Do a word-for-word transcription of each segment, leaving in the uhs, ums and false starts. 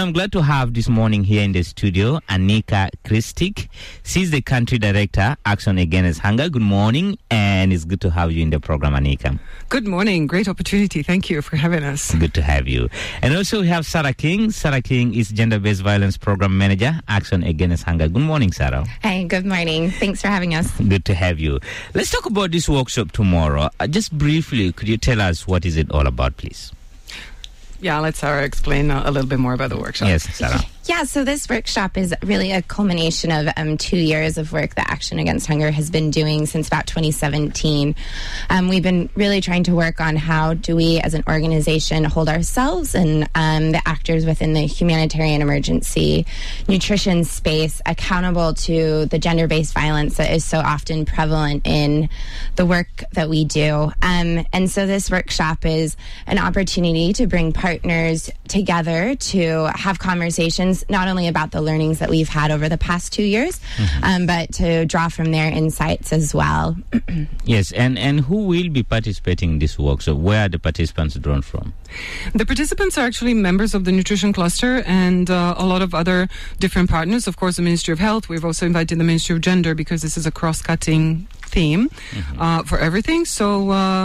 I'm glad to have this morning here in the studio Anika Kristic. She's the country director, Action Against Hunger. Good morning, and it's good to have you in the program, Anika. Good morning. Great opportunity. Thank you for having us. Good to have you. And also we have Sarah King. Sarah King is Gender-Based Violence Program Manager, Action Against Hunger. Good morning, Sarah. Hi, good morning. Thanks for having us. Good to have you. Let's talk about this workshop tomorrow. Uh, just briefly, could you tell us what is it all about, please? Yeah, let Sarah explain a, a little bit more about the workshop. Yes, Sarah. Yeah, so this workshop is really a culmination of um, two years of work that Action Against Hunger has been doing since about twenty seventeen. Um, we've been really trying to work on how do we as an organization hold ourselves and um, the actors within the humanitarian emergency nutrition space accountable to the gender-based violence that is so often prevalent in the work that we do. Um, and so this workshop is an opportunity to bring partners together to have conversations not only about the learnings that we've had over the past two years, mm-hmm. um, but to draw from their insights as well. Yes, and, and who will be participating in this workshop? Where are the participants drawn from? The participants are actually members of the Nutrition Cluster and uh, a lot of other different partners. Of course, the Ministry of Health. We've also invited the Ministry of Gender because this is a cross-cutting theme mm-hmm. uh, for everything. So uh,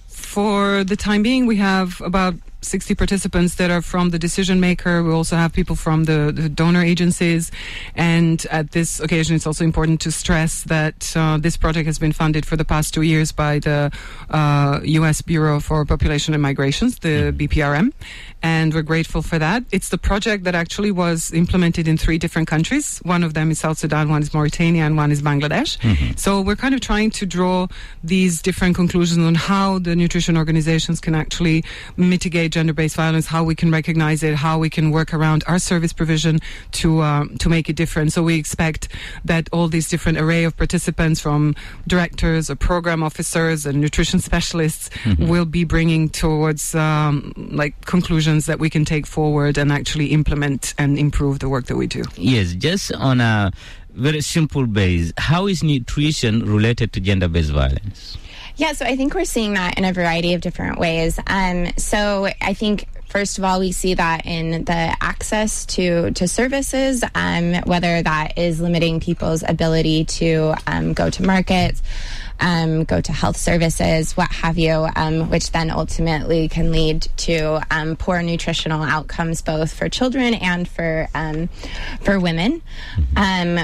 for the time being, we have about sixty participants that are from the decision maker. We also have people from the, the donor agencies. And at this occasion, it's also important to stress that uh, this project has been funded for the past two years by the uh, U S Bureau for Population and Migrations, the B P R M. And we're grateful for that. It's the project that actually was implemented in three different countries. One of them is South Sudan, one is Mauritania, and one is Bangladesh. Mm-hmm. So we're kind of trying to draw these different conclusions on how the nutrition organizations can actually mitigate gender-based violence, how we can recognize it, how we can work around our service provision to um, to make it different. So we expect that all these different array of participants, from directors or program officers and nutrition specialists, mm-hmm. will be bringing towards um, like conclusions that we can take forward and actually implement and improve the work that we do. Yes, just on a very simple base, how is nutrition related to gender-based violence? Yeah, so I think we're seeing that in a variety of different ways. Um, so I think, first of all, we see that in the access to, to services, um, whether that is limiting people's ability to um, go to markets, um, go to health services, what have you, um, which then ultimately can lead to um, poor nutritional outcomes both for children and for um, for women. Um,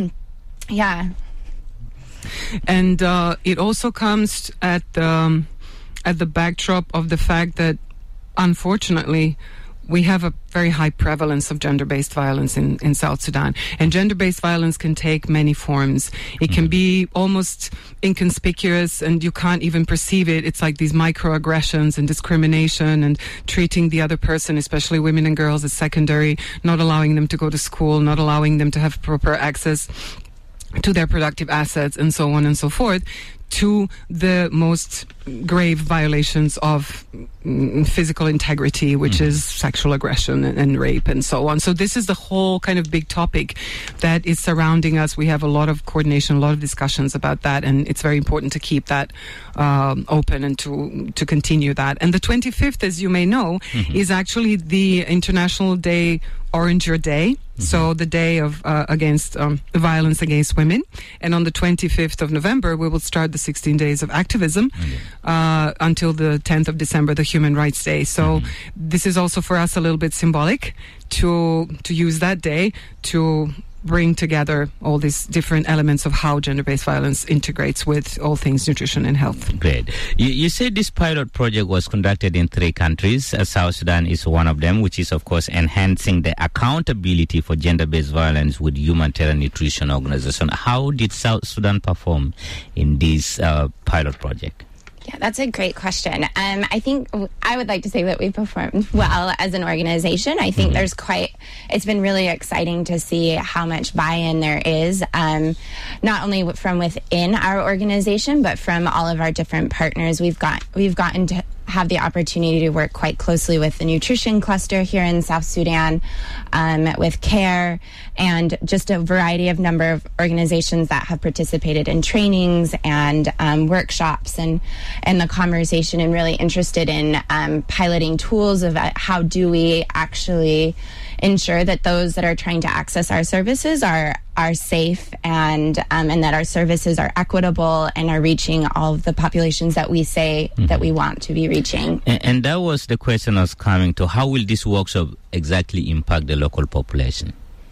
yeah. And uh, it also comes at the, um, at the backdrop of the fact that, unfortunately, we have a very high prevalence of gender-based violence in, in South Sudan. And gender-based violence can take many forms. It can be almost inconspicuous and you can't even perceive it. It's like these microaggressions and discrimination and treating the other person, especially women and girls, as secondary, not allowing them to go to school, not allowing them to have proper access to their productive assets, and so on and so forth, to the most grave violations of mm, physical integrity, which mm. is sexual aggression and, and rape and so on. So this is the whole kind of big topic that is surrounding us. We have a lot of coordination, a lot of discussions about that, and it's very important to keep that um, open and to to continue that. And the twenty-fifth, as you may know, mm-hmm. is actually the International Day Orange Your Day. Mm-hmm. So the day of uh, against um, violence against women. And on the twenty-fifth of November, we will start the sixteen days of activism mm-hmm. uh, until the tenth of December, the Human Rights Day. So mm-hmm. this is also for us a little bit symbolic to to use that day to bring together all these different elements of how gender-based violence integrates with all things nutrition and health. Great. You, you said this pilot project was conducted in three countries. Uh, South Sudan is one of them, which is, of course, enhancing the accountability for gender-based violence with humanitarian nutrition organization. How did South Sudan perform in this uh, pilot project? Yeah, that's a great question. Um, I think I would like to say that we performed well as an organization. I think mm-hmm. there's quite, it's been really exciting to see how much buy-in there is, um, not only from within our organization, but from all of our different partners. We've got, we've gotten to have the opportunity to work quite closely with the Nutrition Cluster here in South Sudan, um, with CARE, and just a variety of number of organizations that have participated in trainings and um, workshops and, and the conversation, and really interested in um, piloting tools of uh, how do we actually ensure that those that are trying to access our services are are safe and um, and that our services are equitable and are reaching all of the populations that we say mm-hmm. that we want to be reaching. And, and that was the question I was coming to. How will this workshop exactly impact the local population?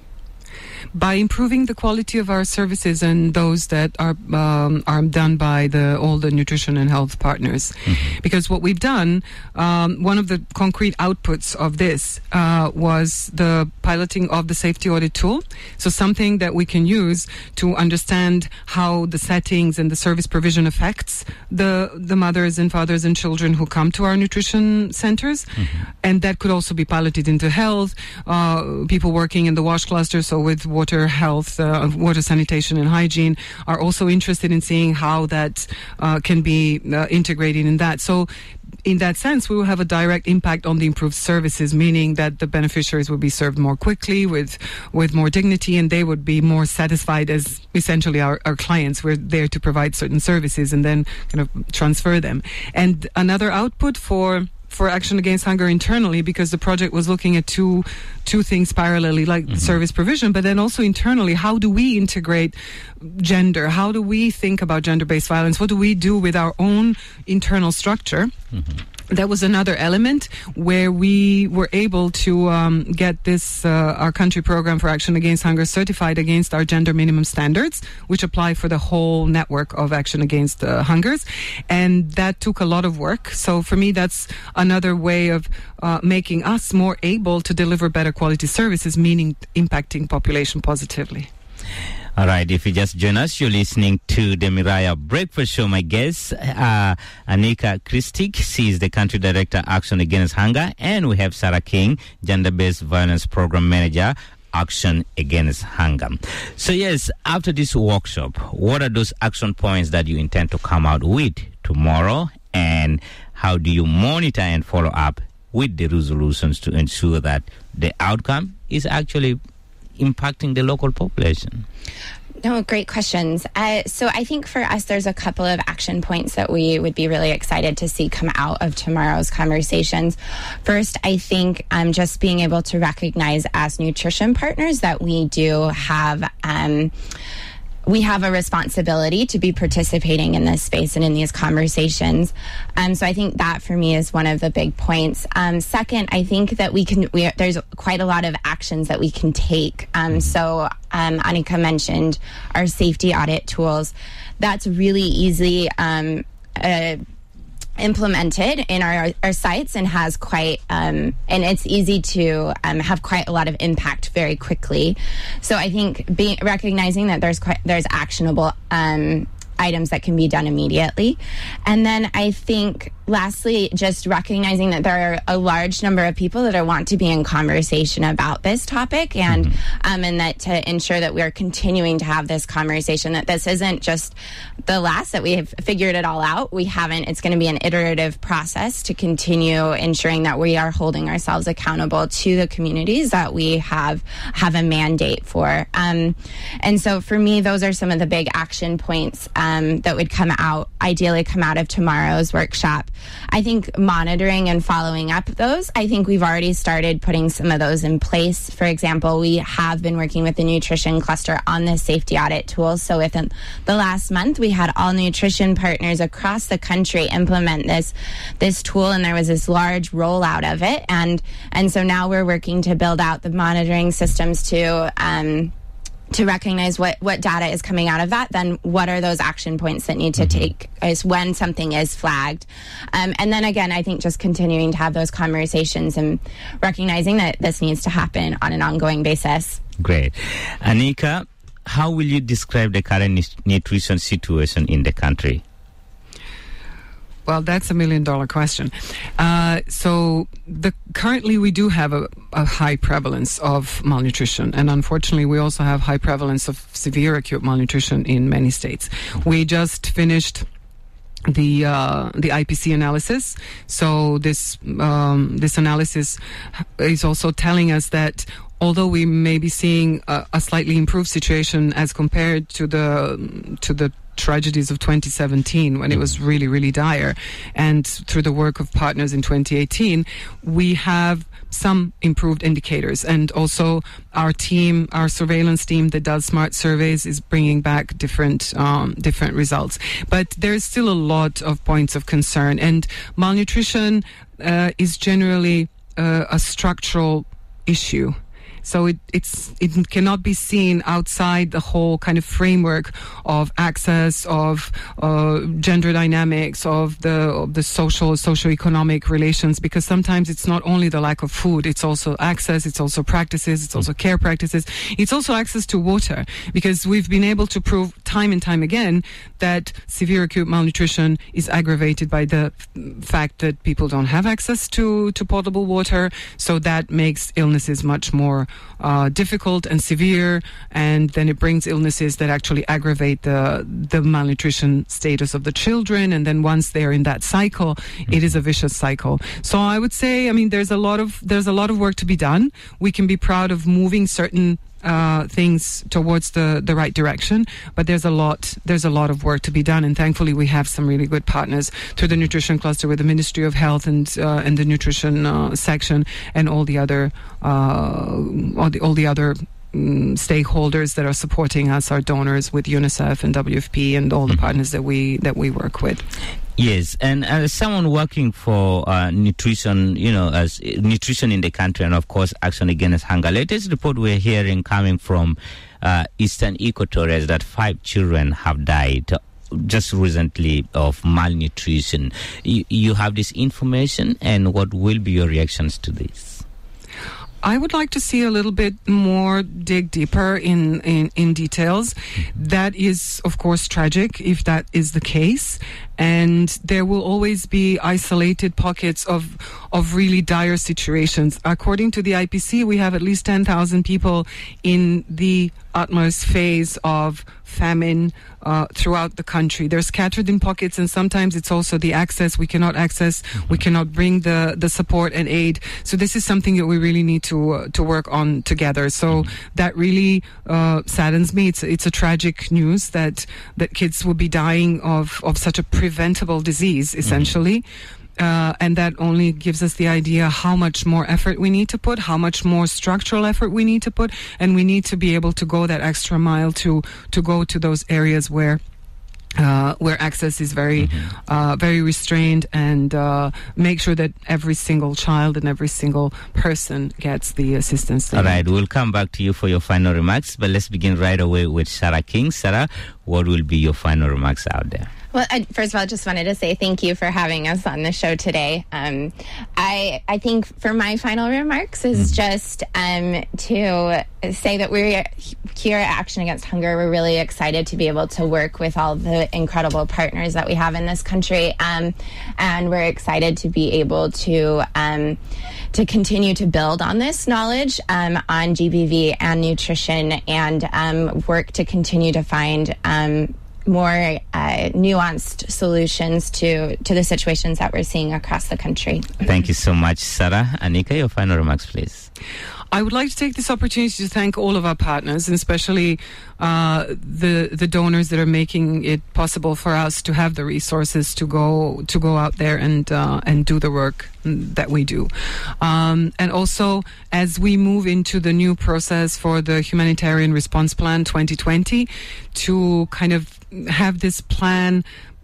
By improving the quality of our services and those that are um, are done by the all the nutrition and health partners, mm-hmm. because what we've done, um, one of the concrete outputs of this uh, was the piloting of the safety audit tool. So something that we can use to understand how the settings and the service provision affects the the mothers and fathers and children who come to our nutrition centers, mm-hmm. and that could also be piloted into health. Uh, people working in the WASH cluster, so with water health, uh, water sanitation and hygiene, are also interested in seeing how that uh, can be uh, integrated in that. So in that sense, we will have a direct impact on the improved services, meaning that the beneficiaries will be served more quickly with with more dignity, and they would be more satisfied as essentially our, our clients. We're there to provide certain services and then kind of transfer them. And another output for for Action Against Hunger internally, because the project was looking at two two things parallelly, like mm-hmm. service provision, but then also internally, how do we integrate gender? How do we think about gender-based violence? What do we do with our own internal structure? Mm-hmm. That was another element where we were able to um, get this, uh, our country program for Action Against Hunger certified against our gender minimum standards, which apply for the whole network of Action Against uh, Hungers. And that took a lot of work. So for me, that's another way of uh, making us more able to deliver better quality services, meaning impacting population positively. All right, if you just join us, you're listening to the Miraya Breakfast Show. My guest, uh, Anika Kristic, she is the Country Director, Action Against Hunger, and we have Sarah King, Gender-Based Violence Program Manager, Action Against Hunger. So yes, after this workshop, what are those action points that you intend to come out with tomorrow, and how do you monitor and follow up with the resolutions to ensure that the outcome is actually impacting the local population? No, great questions. Uh, so I think for us, there's a couple of action points that we would be really excited to see come out of tomorrow's conversations. First, I think um, just being able to recognize as nutrition partners that we do have um, we have a responsibility to be participating in this space and in these conversations. Um, so I think that for me is one of the big points. Um, second, I think that we can, we, there's quite a lot of actions that we can take. Um, so um, Anika mentioned our safety audit tools. That's really easy um, uh, implemented in our, our sites and has quite um, and it's easy to um, have quite a lot of impact very quickly. So I think being recognizing that there's quite there's actionable um, items that can be done immediately. And then I think lastly, just recognizing that there are a large number of people that are, want to be in conversation about this topic, and mm-hmm. um, and that to ensure that we are continuing to have this conversation, that this isn't just the last, that we have figured it all out. We haven't. It's going to be an iterative process to continue ensuring that we are holding ourselves accountable to the communities that we have have a mandate for. Um, and so for me, those are some of the big action points um, that would come out, ideally come out of tomorrow's workshop. I think monitoring and following up those, I think we've already started putting some of those in place. For example, we have been working with the nutrition cluster on the safety audit tool. So within the last month, we had all nutrition partners across the country implement this this tool, and there was this large rollout of it. And and so now we're working to build out the monitoring systems to um, to recognize what, what data is coming out of that, then what are those action points that need to mm-hmm. take is when something is flagged. Um, and then again, I think just continuing to have those conversations and recognizing that this needs to happen on an ongoing basis. Great. Anika, how will you describe the current nutrition situation in the country? Well, that's a million dollar question. Uh, so the, currently we do have a, a high prevalence of malnutrition, and unfortunately we also have high prevalence of severe acute malnutrition in many states. We just finished the uh, the I P C analysis. So this um, this analysis is also telling us that although we may be seeing a, a slightly improved situation as compared to the to the tragedies of twenty seventeen, when it was really, really dire, and through the work of partners in twenty eighteen, we have some improved indicators. And also our team, our surveillance team that does smart surveys is bringing back different um, different results. But there's still a lot of points of concern. And malnutrition uh, is generally uh, a structural issue. So it, it's, it cannot be seen outside the whole kind of framework of access, of uh, gender dynamics, of the of the social, socioeconomic relations, because sometimes it's not only the lack of food, it's also access, it's also practices, it's also care practices, it's also access to water, because we've been able to prove time and time again that severe acute malnutrition is aggravated by the f- fact that people don't have access to, to potable water, so that makes illnesses much more Uh, difficult and severe, and then it brings illnesses that actually aggravate the the malnutrition status of the children, and then once they're in that cycle, it is a vicious cycle. So I would say, I mean, there's a lot of there's a lot of work to be done. We can be proud of moving certain Uh, things towards the, the right direction, but there's a lot there's a lot of work to be done, and thankfully we have some really good partners through the nutrition cluster with the Ministry of Health and uh, and the nutrition uh, section and all the other uh, all the all the other um, stakeholders that are supporting us, our donors with UNICEF and W F P and all the partners that we that we work with. Yes, and as someone working for uh, nutrition, you know, as uh, nutrition in the country, and of course, Action Against Hunger. Latest report we're hearing coming from uh, Eastern Equatoria is that five children have died just recently of malnutrition. You, you have this information, and what will be your reactions to this? I would like to see a little bit more dig deeper in, in, in details. That is, of course, tragic if that is the case. And there will always be isolated pockets of of really dire situations. According to the I P C, we have at least ten thousand people in the utmost phase of famine uh, throughout the country. They're scattered in pockets, and sometimes it's also the access. We cannot access, we cannot bring the, the support and aid. So this is something that we really need to uh, to work on together. So that really uh, saddens me. It's it's a tragic news that that kids will be dying of, of such a preventable disease, essentially. Uh, and that only gives us the idea how much more effort we need to put, how much more structural effort we need to put, and we need to be able to go that extra mile to to go to those areas where Uh, where access is very, mm-hmm. uh, very restrained, and uh, make sure that every single child and every single person gets the assistance they All right, need. we'll come back to you for your final remarks, but let's begin right away with Sarah King. Sarah, what will be your final remarks out there? Well, I, first of all, I just wanted to say thank you for having us on the show today. Um, I I think for my final remarks is mm-hmm. just um, to say that we're here at Action Against Hunger. We're really excited to be able to work with all the incredible partners that we have in this country, um, and we're excited to be able to um, to continue to build on this knowledge um, on G B V and nutrition, and um, work to continue to find Um, more uh, nuanced solutions to, to the situations that we're seeing across the country. Thank you so much, Sarah. Anika, your final remarks, please. I would like to take this opportunity to thank all of our partners, and especially uh, the the donors that are making it possible for us to have the resources to go to go out there and uh, and do the work that we do. Um, and also, as we move into the new process for the Humanitarian Response Plan twenty twenty, to kind of have this plan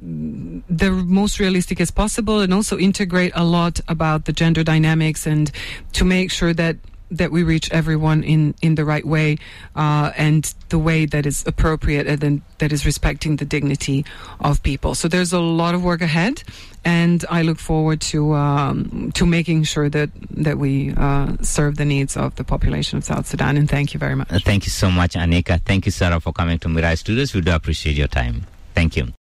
the most realistic as possible, and also integrate a lot about the gender dynamics, and to make sure that that we reach everyone in, in the right way, uh, and the way that is appropriate, and then that is respecting the dignity of people. So there's a lot of work ahead, and I look forward to um, to making sure that that we uh, serve the needs of the population of South Sudan. And thank you very much. Uh, thank you so much, Anika. Thank you, Sarah, for coming to Mirai Studios. We do appreciate your time. Thank you.